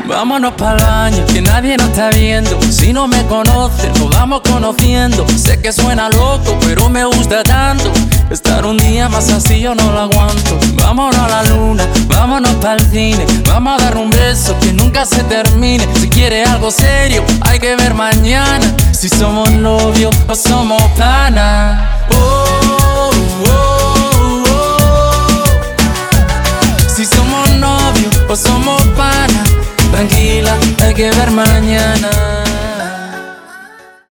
Vámonos pa'l baño, que nadie nos está viendo. Si no me conoces, nos vamos conociendo. Sé que suena loco, pero me gusta tanto. Estar un día más así yo no lo aguanto. Vámonos a la luna, vámonos pa'l cine. Vamos a dar un beso que nunca se termine. Si quieres algo serio, hay que ver mañana. Si somos novios o somos panas. Oh, oh, oh. Si somos novios o somos panas. Tranquila, hay que ver mañana.